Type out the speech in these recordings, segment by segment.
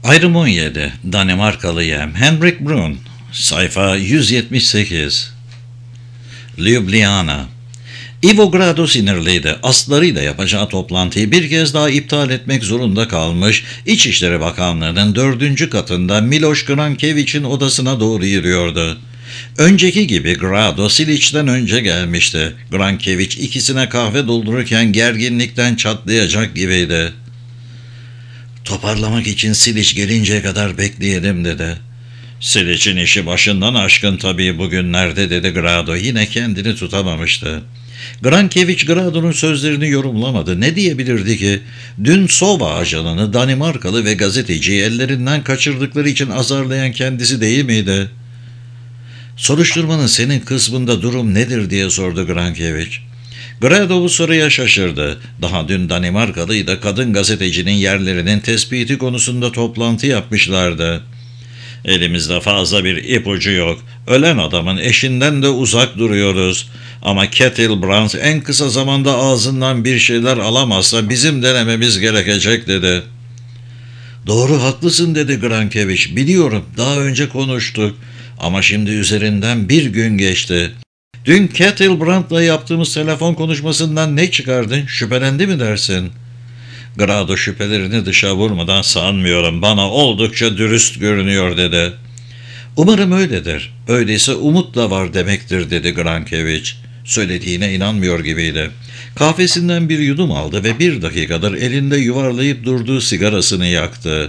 Ayrım 17. Danimarkalı Yem Henrik Brun. Sayfa 178. Ljubljana. Ivo Grado sinirliydi. Aslarıyla yapacağı toplantıyı bir kez daha iptal etmek zorunda kalmış, İçişleri Bakanlığı'nın 4. katında Miloš Grankević'in odasına doğru yürüyordu. Önceki gibi Grado Silić'ten önce gelmişti. Grankević ikisine kahve doldururken gerginlikten çatlayacak gibiydi. "Toparlamak için Silić gelinceye kadar bekleyelim," dedi. "Silić'in işi başından aşkın tabii bugünlerde," dedi Grado. Yine kendini tutamamıştı. Grankević Grado'nun sözlerini yorumlamadı. Ne diyebilirdi ki? Dün Sova ajanını, Danimarkalı ve gazeteciyi ellerinden kaçırdıkları için azarlayan kendisi değil miydi? "Soruşturmanın senin kısmında durum nedir?" diye sordu Grankević. Grado bu soruya şaşırdı. Daha dün Danimarkalı'yla kadın gazetecinin yerlerinin tespiti konusunda toplantı yapmışlardı. "Elimizde fazla bir ipucu yok. Ölen adamın eşinden de uzak duruyoruz. Ama Ketilbrand en kısa zamanda ağzından bir şeyler alamazsa bizim denememiz gerekecek," dedi. "Doğru, haklısın," dedi Grankević. "Biliyorum, daha önce konuştuk. Ama şimdi üzerinden bir gün geçti. Dün Ketilbrand'la yaptığımız telefon konuşmasından ne çıkardın? Şüphelendi mi dersin?" Grado şüphelerini dışa vurmadan "Sanmıyorum, bana oldukça dürüst görünüyor," dedi. "Umarım öyledir. Öyleyse umut da var demektir," dedi Grankević. Söylediğine inanmıyor gibiydi. Kahvesinden bir yudum aldı ve 1 dakikadır elinde yuvarlayıp durduğu sigarasını yaktı.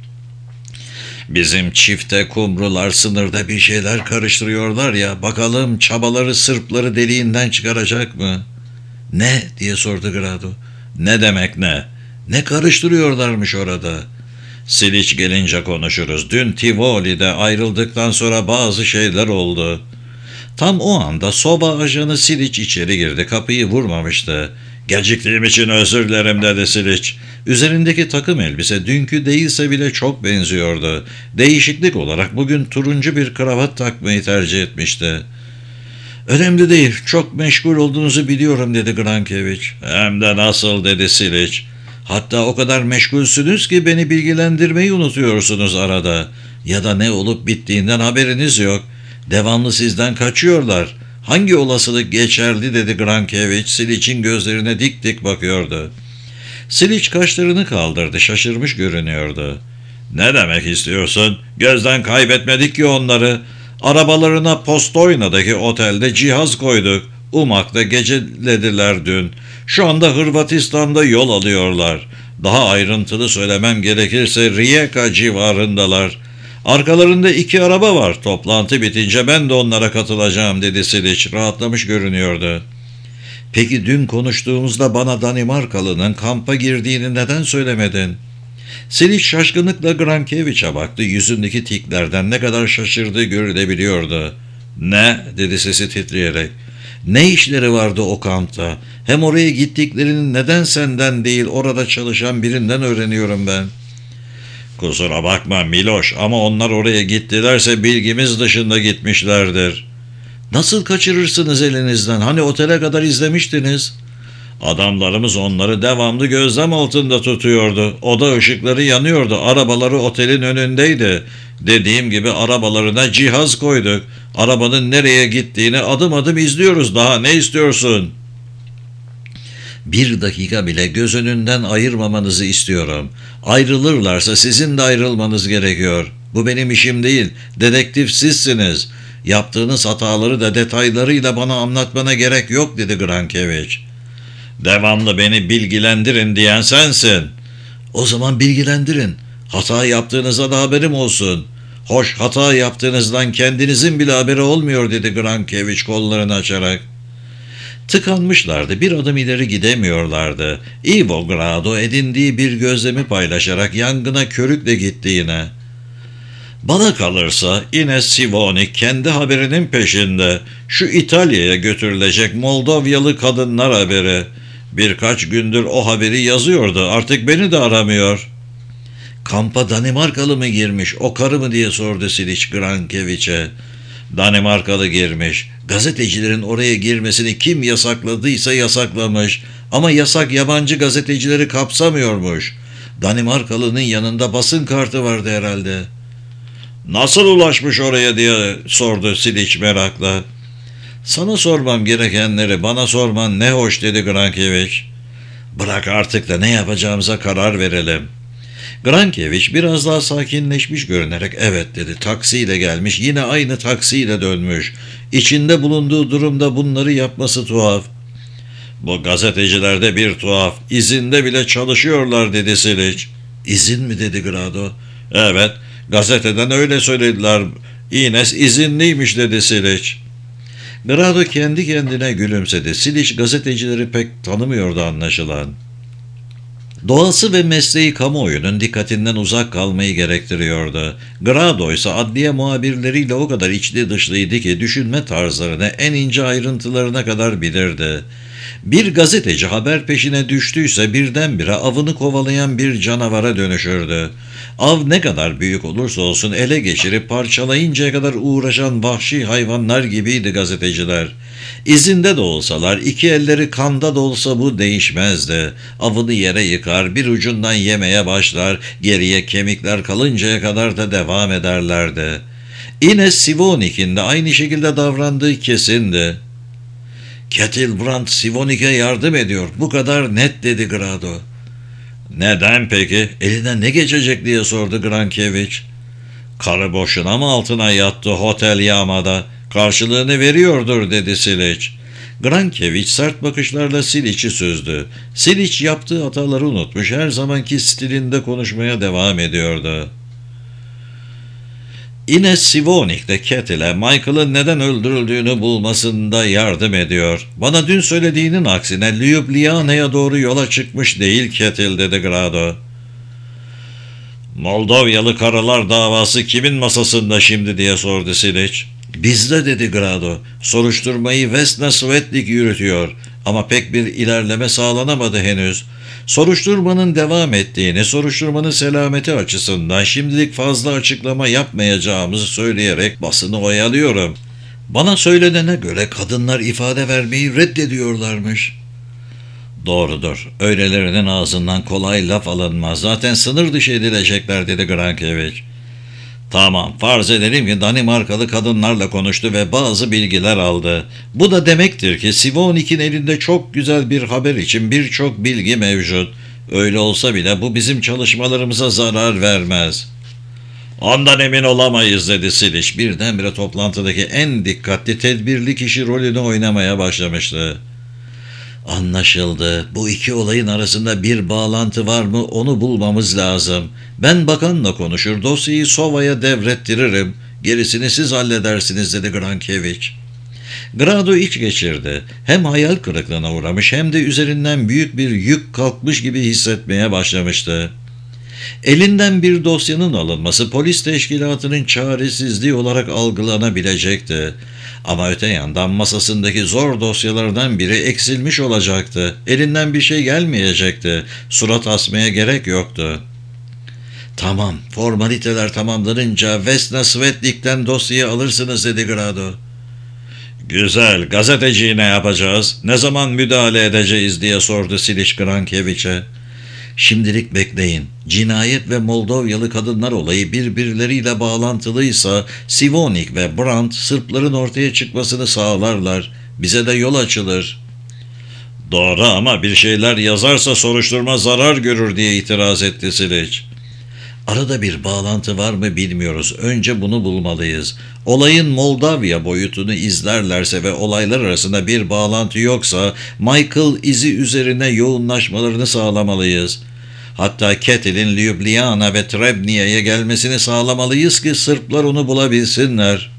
"Bizim çifte kumrular sınırda bir şeyler karıştırıyorlar ya, bakalım çabaları Sırpları deliğinden çıkaracak mı?" "Ne?" diye sordu Grado. "Ne demek ne? Ne karıştırıyorlarmış orada?" "Silić gelince konuşuruz. Dün Tivoli'de ayrıldıktan sonra bazı şeyler oldu." Tam o anda Sova ajanı Silić içeri girdi. Kapıyı vurmamıştı. "Geciktiğim için özür dilerim," dedi Silić. Üzerindeki takım elbise dünkü değilse bile çok benziyordu. Değişiklik olarak bugün turuncu bir kravat takmayı tercih etmişti. "Önemli değil, çok meşgul olduğunuzu biliyorum," dedi Grankević. "Hem de nasıl," dedi Silić. "Hatta o kadar meşgulsünüz ki beni bilgilendirmeyi unutuyorsunuz arada. Ya da ne olup bittiğinden haberiniz yok. Devamlı sizden kaçıyorlar. Hangi olasılık geçerli?" dedi Grankević. Silić'in gözlerine dik dik bakıyordu. Silić kaşlarını kaldırdı, şaşırmış görünüyordu. "Ne demek istiyorsun? Gözden kaybetmedik ki onları. Arabalarına Postoyna'daki otelde cihaz koyduk. Umak'ta gecelediler dün. Şu anda Hırvatistan'da yol alıyorlar. Daha ayrıntılı söylemem gerekirse Rijeka civarındalar. Arkalarında 2 araba var. Toplantı bitince ben de onlara katılacağım," dedi Silić. Rahatlamış görünüyordu. "Peki dün konuştuğumuzda bana Danimarkalı'nın kampa girdiğini neden söylemedin?" Silić şaşkınlıkla Grankević'e baktı. Yüzündeki tiklerden ne kadar şaşırdığı görülebiliyordu. "Ne?" dedi sesi titreyerek. "Ne işleri vardı o kampta? Hem oraya gittiklerini neden senden değil orada çalışan birinden öğreniyorum ben." "Kusura bakma Miloš, ama onlar oraya gittilerse bilgimiz dışında gitmişlerdir." "Nasıl kaçırırsınız elinizden? Hani otele kadar izlemiştiniz?" "Adamlarımız onları devamlı gözlem altında tutuyordu. Oda ışıkları yanıyordu. Arabaları otelin önündeydi. Dediğim gibi arabalarına cihaz koyduk. Arabanın nereye gittiğini adım adım izliyoruz. Daha ne istiyorsun?" "1 dakika bile göz önünden ayırmamanızı istiyorum. Ayrılırlarsa sizin de ayrılmanız gerekiyor. Bu benim işim değil. Dedektif sizsiniz. Yaptığınız hataları da detaylarıyla bana anlatmana gerek yok," dedi Grankević. "Devamlı beni bilgilendirin diyen sensin." "O zaman bilgilendirin. Hata yaptığınıza da haberim olsun." "Hoş, hata yaptığınızdan kendinizin bile haberi olmuyor," dedi Grankević kollarını açarak. Tıkanmışlardı. Bir adım ileri gidemiyorlardı. Ivo Grado edindiği bir gözlemi paylaşarak yangına körükle gitti yine. "Bana kalırsa Ines Sivonik kendi haberinin peşinde. Şu İtalya'ya götürülecek Moldovyalı kadınlar haberi. Birkaç gündür o haberi yazıyordu. Artık beni de aramıyor." "Kampa Danimarkalı mı girmiş, o karı mı?" diye sordu Silić Grankević'e. "Danimarkalı girmiş. Gazetecilerin oraya girmesini kim yasakladıysa yasaklamış. Ama yasak yabancı gazetecileri kapsamıyormuş. Danimarkalı'nın yanında basın kartı vardı herhalde. Nasıl ulaşmış oraya diye sordu Siliç merakla. Sana sormam gerekenleri bana sorman ne hoş dedi Grankiewicz. Bırak artık da ne yapacağımıza karar verelim. Grankiewicz biraz daha sakinleşmiş görünerek evet dedi. Taksiyle gelmiş, yine aynı taksiyle dönmüş. İçinde bulunduğu durumda bunları yapması tuhaf. Bu gazetecilerde bir tuhaf. İzinde bile çalışıyorlar dedi Siliç. İzin mi dedi Grado. Evet, gazeteden öyle söylediler. İnes izinliymiş dedi Siliç. Grado kendi kendine gülümsedi. Siliç gazetecileri pek tanımıyordu anlaşılan. Doğası ve mesleği kamuoyunun dikkatinden uzak kalmayı gerektiriyordu. Grado ise adliye muhabirleriyle o kadar içli dışlıydı ki düşünme tarzlarını en ince ayrıntılarına kadar bilirdi. Bir gazeteci haber peşine düştüyse birdenbire avını kovalayan bir canavara dönüşürdü. Av ne kadar büyük olursa olsun ele geçirip parçalayıncaya kadar uğraşan vahşi hayvanlar gibiydi gazeteciler. İzinde de olsalar, iki elleri kanda da olsa bu değişmezdi. Avını yere yıkar, bir ucundan yemeye başlar, geriye kemikler kalıncaya kadar da devam ederlerdi. Ines Sivonik'in de aynı şekilde davrandığı kesindi. Ketilbrand Sivonik'e yardım ediyor. Bu kadar net dedi Grado. Neden peki? Eline ne geçecek diye sordu Grankiewicz. Karı boşuna mı altına yattı Hotel Yama'da? Karşılığını veriyordur dedi Siliç. Grankiewicz sert bakışlarla Siliç'i süzdü. Siliç yaptığı hataları unutmuş, her zamanki stilinde konuşmaya devam ediyordu. Ines Sivonik de Ketil'e Michael'ın neden öldürüldüğünü bulmasında yardım ediyor. Bana dün söylediğinin aksine Ljubljana'ya doğru yola çıkmış değil Ketil dedi Grado. Moldovyalı karılar davası kimin masasında şimdi diye sordu Siliç. Bizde dedi Grado. Soruşturmayı Vesna Svetlik yürütüyor ama pek bir ilerleme sağlanamadı henüz. Soruşturmanın devam ettiğini, soruşturmanın selameti açısından şimdilik fazla açıklama yapmayacağımızı söyleyerek basını oyalıyorum. Bana söylenene göre kadınlar ifade vermeyi reddediyorlarmış. Doğrudur. Öylelerinin ağzından kolay laf alınmaz. Zaten sınır dışı edilecekler dedi Grankiewicz. Tamam, farz edelim ki Danimarkalı kadınlarla konuştu ve bazı bilgiler aldı. Bu da demektir ki Sivonik'in elinde çok güzel bir haber için birçok bilgi mevcut. Öyle olsa bile bu bizim çalışmalarımıza zarar vermez. Ondan emin olamayız dedi Siliç. Birdenbire toplantıdaki en dikkatli, tedbirli kişi rolünü oynamaya başlamıştı. Anlaşıldı. Bu iki olayın arasında bir bağlantı var mı onu bulmamız lazım. Ben bakanla konuşur, dosyayı Sova'ya devrettiririm. Gerisini siz halledersiniz dedi Grankiewicz. Grado iç geçirdi. Hem hayal kırıklığına uğramış hem de üzerinden büyük bir yük kalkmış gibi hissetmeye başlamıştı. Elinden bir dosyanın alınması polis teşkilatının çaresizliği olarak algılanabilecekti. Ama öte yandan masasındaki zor dosyalardan biri eksilmiş olacaktı. Elinden bir şey gelmeyecekti. Surat asmaya gerek yoktu. Tamam, formaliteler tamamlanınca Vesna Svetlik'ten dosyayı alırsınız dedi Grado. Güzel, gazeteciyi ne yapacağız? Ne zaman müdahale edeceğiz diye sordu Siliç Grankiewicz'e. Şimdilik bekleyin. Cinayet ve Moldovyalı kadınlar olayı birbirleriyle bağlantılıysa Sivonik ve Brandt Sırpların ortaya çıkmasını sağlarlar. Bize de yol açılır. Doğru ama bir şeyler yazarsa soruşturma zarar görür diye itiraz etti Siliç. Arada bir bağlantı var mı bilmiyoruz. Önce bunu bulmalıyız. Olayın Moldavya boyutunu izlerlerse ve olaylar arasında bir bağlantı yoksa Michael izi üzerine yoğunlaşmalarını sağlamalıyız. Hatta Ketil'in Ljubljana ve Trebniya'ya gelmesini sağlamalıyız ki Sırplar onu bulabilsinler.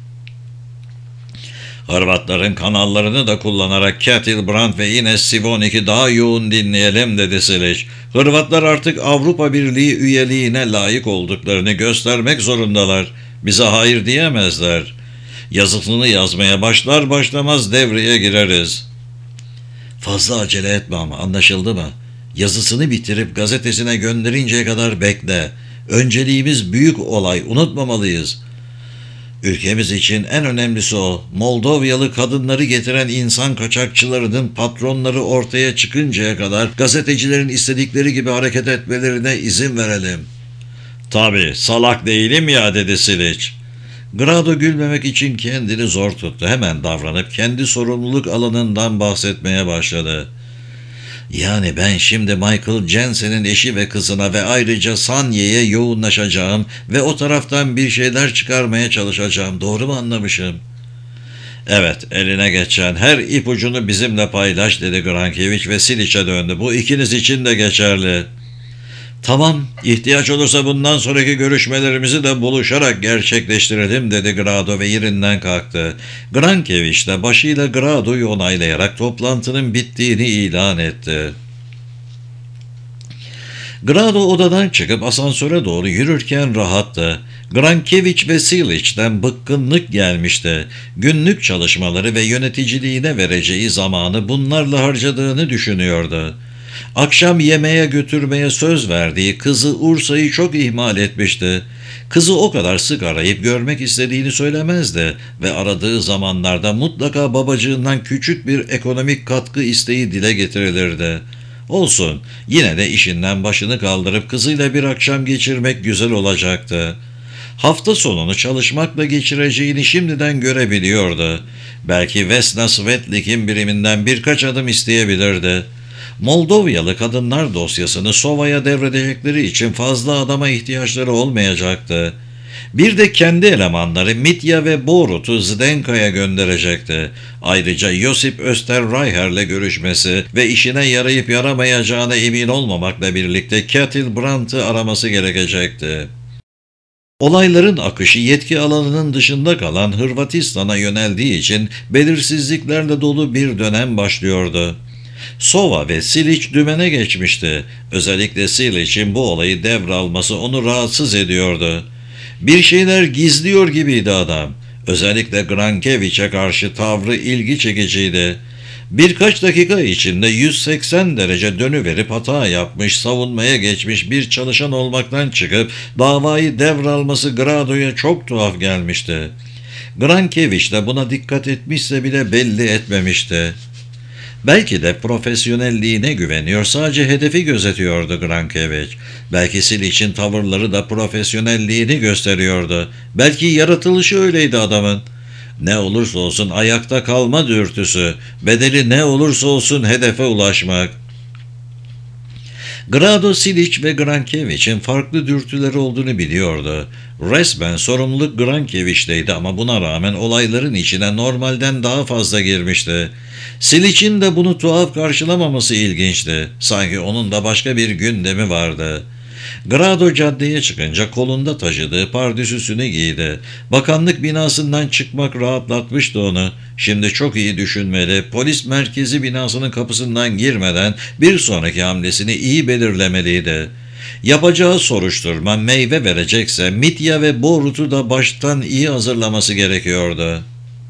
Hırvatların kanallarını da kullanarak Ketil, Brandt ve Ines Sivonik'i daha yoğun dinleyelim dedi Siliç. Hırvatlar artık Avrupa Birliği üyeliğine layık olduklarını göstermek zorundalar. Bize hayır diyemezler. Yazısını yazmaya başlar başlamaz devreye gireriz. Fazla acele etme ama anlaşıldı mı? Yazısını bitirip gazetesine gönderinceye kadar bekle. Önceliğimiz büyük olay, unutmamalıyız. Ülkemiz için en önemlisi o. Moldovyalı kadınları getiren insan kaçakçılarının patronları ortaya çıkıncaya kadar gazetecilerin istedikleri gibi hareket etmelerine izin verelim. Tabii, salak değilim ya, dedi Siliç. Grado gülmemek için kendini zor tuttu. Hemen davranıp kendi sorumluluk alanından bahsetmeye başladı. Yani ben şimdi Michael Jensen'in eşi ve kızına ve ayrıca Sanye'ye yoğunlaşacağım ve o taraftan bir şeyler çıkarmaya çalışacağım. Doğru mu anlamışım? Evet, eline geçen her ipucunu bizimle paylaş, dedi Grankiewicz ve Siliç'e döndü. Bu ikiniz için de geçerli. Tamam, ihtiyaç olursa bundan sonraki görüşmelerimizi de buluşarak gerçekleştirelim, dedi Grado ve yerinden kalktı. Grankiewicz de başıyla Grado'yu onaylayarak toplantının bittiğini ilan etti. Grado odadan çıkıp asansöre doğru yürürken rahattı. Grankiewicz ve Siliç'ten bıkkınlık gelmişti. Günlük çalışmaları ve yöneticiliğine vereceği zamanı bunlarla harcadığını düşünüyordu. Akşam yemeğe götürmeye söz verdiği kızı Ursa'yı çok ihmal etmişti. Kızı o kadar sık arayıp görmek istediğini söylemezdi ve aradığı zamanlarda mutlaka babacığından küçük bir ekonomik katkı isteği dile getirilirdi. Olsun, yine de işinden başını kaldırıp kızıyla bir akşam geçirmek güzel olacaktı. Hafta sonunu çalışmakla geçireceğini şimdiden görebiliyordu. Belki Vesna Svetlik'in biriminden birkaç adım isteyebilirdi. Moldovyalı kadınlar dosyasını Sova'ya devredecekleri için fazla adama ihtiyaçları olmayacaktı. Bir de kendi elemanları Mitya ve Borut'u Zdenka'ya gönderecekti. Ayrıca Josip Österreicher'le görüşmesi ve işine yarayıp yaramayacağına emin olmamakla birlikte Katil Brandt'ı araması gerekecekti. Olayların akışı yetki alanının dışında kalan Hırvatistan'a yöneldiği için belirsizliklerle dolu bir dönem başlıyordu. Sova ve Siliç dümene geçmişti. Özellikle Siliç'in bu olayı devralması onu rahatsız ediyordu. Bir şeyler gizliyor gibiydi adam. Özellikle Grankiewicz'e karşı tavrı ilgi çekiciydi. Birkaç dakika içinde 180 derece dönüverip hata yapmış, savunmaya geçmiş bir çalışan olmaktan çıkıp davayı devralması Grado'ya çok tuhaf gelmişti. Grankiewicz de buna dikkat etmişse bile belli etmemişti. Belki de profesyonelliğine güveniyor, sadece hedefi gözetiyordu Grankiewicz. Belki Siliç'in tavırları da profesyonelliğini gösteriyordu. Belki yaratılışı öyleydi adamın. Ne olursa olsun ayakta kalma dürtüsü, bedeli ne olursa olsun hedefe ulaşmak. Grado, Siliç ve Grankiewicz'in farklı dürtüleri olduğunu biliyordu. Resmen sorumluluk Grankiewicz'teydi ama buna rağmen olayların içine normalden daha fazla girmişti. Siliç'in de bunu tuhaf karşılamaması ilginçti. Sanki onun da başka bir gündemi vardı. Grado caddeye çıkınca kolunda taşıdığı pardösüsünü giydi. Bakanlık binasından çıkmak rahatlatmıştı onu. Şimdi çok iyi düşünmeli, polis merkezi binasının kapısından girmeden bir sonraki hamlesini iyi belirlemeliydi. Yapacağı soruşturma meyve verecekse Mitya ve Borut'u da baştan iyi hazırlaması gerekiyordu.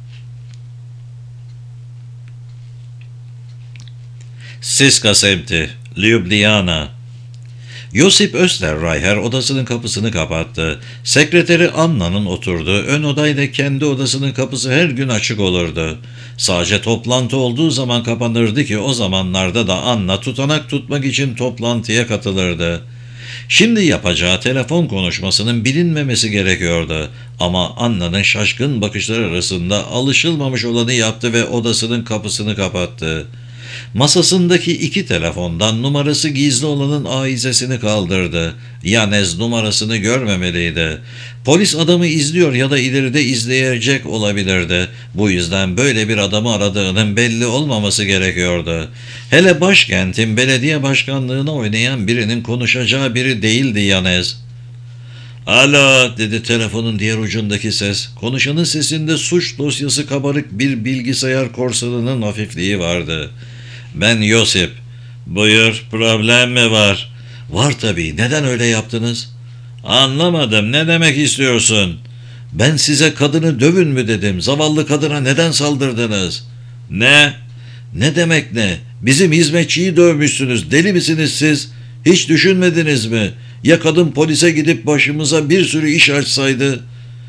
Siska semti, Ljubljana. Josip Österreicher odasının kapısını kapattı. Sekreteri Anna'nın oturduğu ön odayla kendi odasının kapısı her gün açık olurdu. Sadece toplantı olduğu zaman kapanırdı ki o zamanlarda da Anna tutanak tutmak için toplantıya katılırdı. Şimdi yapacağı telefon konuşmasının bilinmemesi gerekiyordu. Ama Anna'nın şaşkın bakışları arasında alışılmamış olanı yaptı ve odasının kapısını kapattı. Masasındaki 2 telefondan numarası gizli olanın ahizesini kaldırdı. Yanez numarasını görmemeliydi. Polis adamı izliyor ya da ileride izleyecek olabilirdi. Bu yüzden böyle bir adamı aradığının belli olmaması gerekiyordu. Hele başkentin belediye başkanlığına oynayan birinin konuşacağı biri değildi Yanez. "Alo," dedi telefonun diğer ucundaki ses. Konuşanın sesinde suç dosyası kabarık bir bilgisayar korsanının hafifliği vardı. "Ben Josip." "Buyur, problem mi var?" "Var tabii, neden öyle yaptınız?" "Anlamadım, ne demek istiyorsun?" "Ben size kadını dövün mü dedim, zavallı kadına neden saldırdınız?" "Ne?" "Ne demek ne? Bizim hizmetçiyi dövmüşsünüz, deli misiniz siz? Hiç düşünmediniz mi? Ya kadın polise gidip başımıza bir sürü iş açsaydı?"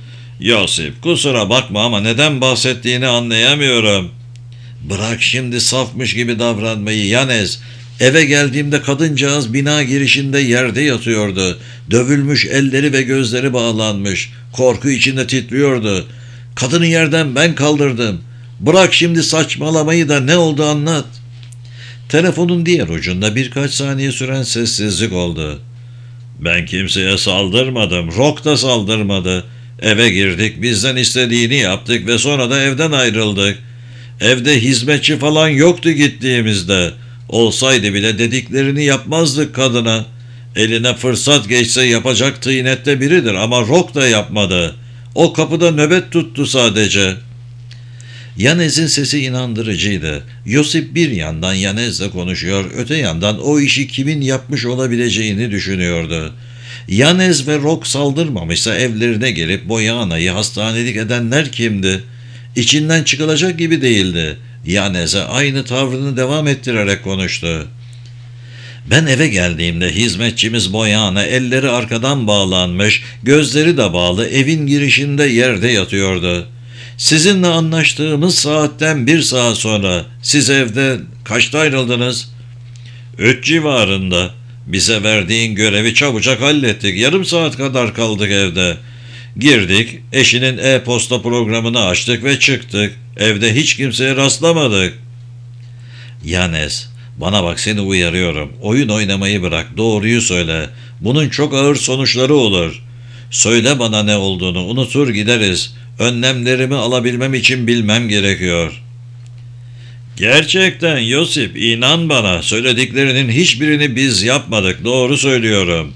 Yosip, kusura bakma ama neden bahsettiğini anlayamıyorum. Bırak şimdi safmış gibi davranmayı Yanez. Eve geldiğimde kadıncağız bina girişinde yerde yatıyordu. Dövülmüş, elleri ve gözleri bağlanmış. Korku içinde titriyordu. Kadını yerden ben kaldırdım. Bırak şimdi saçmalamayı da ne oldu anlat. Telefonun diğer ucunda birkaç saniye süren sessizlik oldu. Ben kimseye saldırmadım. Rock da saldırmadı. Eve girdik, bizden istediğini yaptık ve sonra da evden ayrıldık. Evde hizmetçi falan yoktu gittiğimizde. Olsaydı bile dediklerini yapmazdık kadına. Eline fırsat geçse yapacak tıynette biridir ama Rock da yapmadı. O kapıda nöbet tuttu sadece. Yanez'in sesi inandırıcıydı. Yosip bir yandan Yanez'le konuşuyor, öte yandan o işi kimin yapmış olabileceğini düşünüyordu. Yanez ve Rock saldırmamışsa evlerine gelip Boyana'yı hastanelik edenler kimdi? İçinden çıkılacak gibi değildi. Yanez'e aynı tavrını devam ettirerek konuştu. Ben eve geldiğimde hizmetçimiz Boyana elleri arkadan bağlanmış, gözleri de bağlı evin girişinde yerde yatıyordu. Sizinle anlaştığımız saatten 1 saat sonra siz evde kaçta ayrıldınız? 3 civarında. Bize verdiğin görevi çabucak hallettik. Yarım saat kadar kaldık evde. Girdik, eşinin e-posta programını açtık ve çıktık. Evde hiç kimseye rastlamadık. Yanez, bana bak seni uyarıyorum. Oyun oynamayı bırak, doğruyu söyle. Bunun çok ağır sonuçları olur. Söyle bana ne olduğunu, unutur gideriz. Önlemlerimi alabilmem için bilmem gerekiyor. Gerçekten Yosip, inan bana, söylediklerinin hiçbirini biz yapmadık, doğru söylüyorum.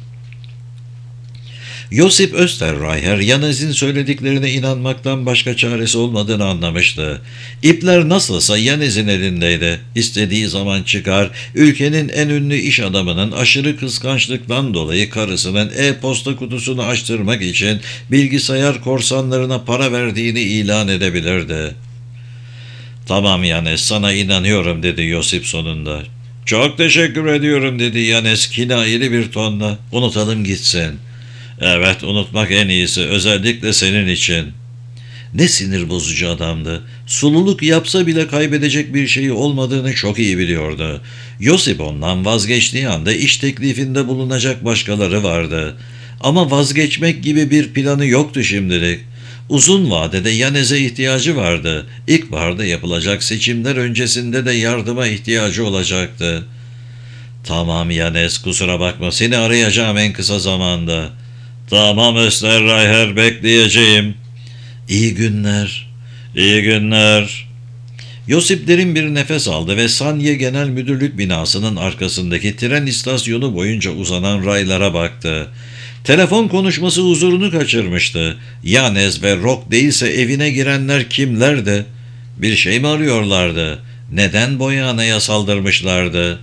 Yosip Österreicher, Yanez'in söylediklerine inanmaktan başka çaresi olmadığını anlamıştı. İpler nasılsa Yanez'in elindeydi. İstediği zaman çıkar, ülkenin en ünlü iş adamının aşırı kıskançlıktan dolayı karısının e-posta kutusunu açtırmak için bilgisayar korsanlarına para verdiğini ilan edebilirdi. Tamam Yanez, sana inanıyorum dedi Yosip sonunda. Çok teşekkür ediyorum dedi Yanez kinayeli bir tonla. Unutalım gitsin. Evet, unutmak en iyisi, özellikle senin için. Ne sinir bozucu adamdı. Sululuk yapsa bile kaybedecek bir şeyi olmadığını çok iyi biliyordu. Yosip ondan vazgeçtiği anda iş teklifinde bulunacak başkaları vardı. Ama vazgeçmek gibi bir planı yoktu şimdilik. Uzun vadede Yanez'e ihtiyacı vardı. İlkbaharda yapılacak seçimler öncesinde de yardıma ihtiyacı olacaktı. Tamam Yanez, kusura bakma, seni arayacağım en kısa zamanda. Tamam Österreicher, bekleyeceğim. İyi günler. İyi günler. Yosip derin bir nefes aldı ve Sanye Genel Müdürlük binasının arkasındaki tren istasyonu boyunca uzanan raylara baktı. Telefon konuşması huzurunu kaçırmıştı. Yanez ve Rock değilse evine girenler kimlerdi? Bir şey mi arıyorlardı? Neden Boyana'ya saldırmışlardı?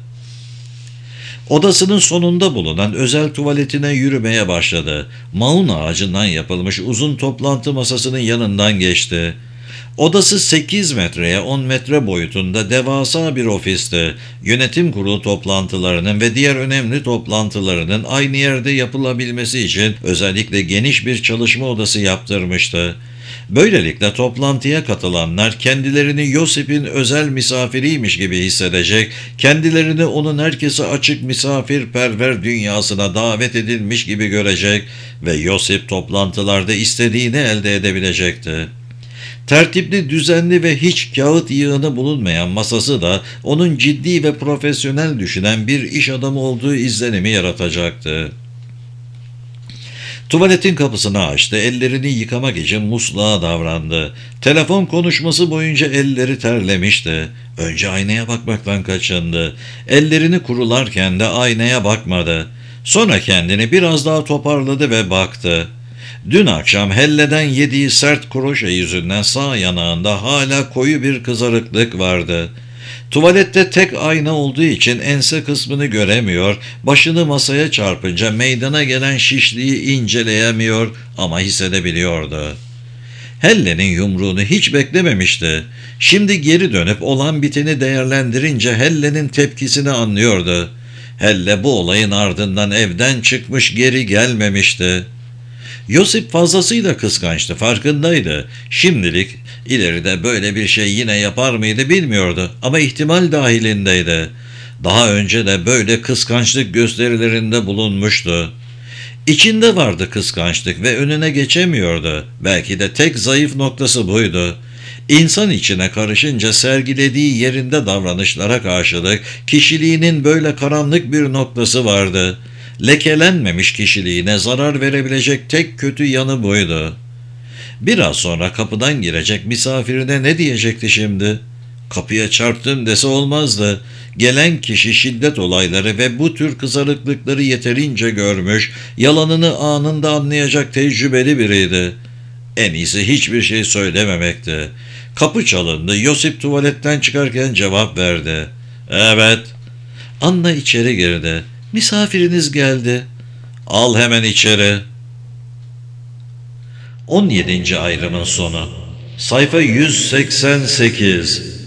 Odasının sonunda bulunan özel tuvaletine yürümeye başladı. Maun ağacından yapılmış uzun toplantı masasının yanından geçti. Odası 8 metreye 10 metre boyutunda devasa bir ofisti. Yönetim kurulu toplantılarının ve diğer önemli toplantılarının aynı yerde yapılabilmesi için özellikle geniş bir çalışma odası yaptırmıştı. Böylelikle toplantıya katılanlar kendilerini Yosip'in özel misafiriymiş gibi hissedecek, kendilerini onun herkese açık misafirperver dünyasına davet edilmiş gibi görecek ve Yosip toplantılarda istediğini elde edebilecekti. Tertipli, düzenli ve hiç kağıt yığını bulunmayan masası da onun ciddi ve profesyonel düşünen bir iş adamı olduğu izlenimi yaratacaktı. Tuvaletin kapısını açtı, ellerini yıkamak için musluğa davrandı. Telefon konuşması boyunca elleri terlemişti. Önce aynaya bakmaktan kaçındı. Ellerini kurularken de aynaya bakmadı. Sonra kendini biraz daha toparladı ve baktı. Dün akşam helleden yediği sert kroşe yüzünden sağ yanağında hala koyu bir kızarıklık vardı. Tuvalette tek ayna olduğu için ense kısmını göremiyor, başını masaya çarpınca meydana gelen şişliği inceleyemiyor ama hissedebiliyordu. Helle'nin yumruğunu hiç beklememişti. Şimdi geri dönüp olan biteni değerlendirince Helle'nin tepkisini anlıyordu. Helle bu olayın ardından evden çıkmış, geri gelmemişti. Yosip fazlasıyla kıskançtı, farkındaydı. Şimdilik ileride böyle bir şey yine yapar mıydı bilmiyordu ama ihtimal dahilindeydi. Daha önce de böyle kıskançlık gösterilerinde bulunmuştu. İçinde vardı kıskançlık ve önüne geçemiyordu. Belki de tek zayıf noktası buydu. İnsan içine karışınca sergilediği yerinde davranışlara karşılık kişiliğinin böyle karanlık bir noktası vardı. Lekelenmemiş kişiliğine zarar verebilecek tek kötü yanı buydu. Biraz sonra kapıdan girecek misafirine ne diyecekti şimdi? Kapıya çarptım dese olmazdı. Gelen kişi şiddet olayları ve bu tür kızarıklıkları yeterince görmüş, yalanını anında anlayacak tecrübeli biriydi. En iyisi hiçbir şey söylememekti. Kapı çalındı. Yosip tuvaletten çıkarken cevap verdi. Evet. Anna içeri girdi. Misafiriniz geldi. Al hemen içeri. 17. ayrımın sonu. Sayfa 188.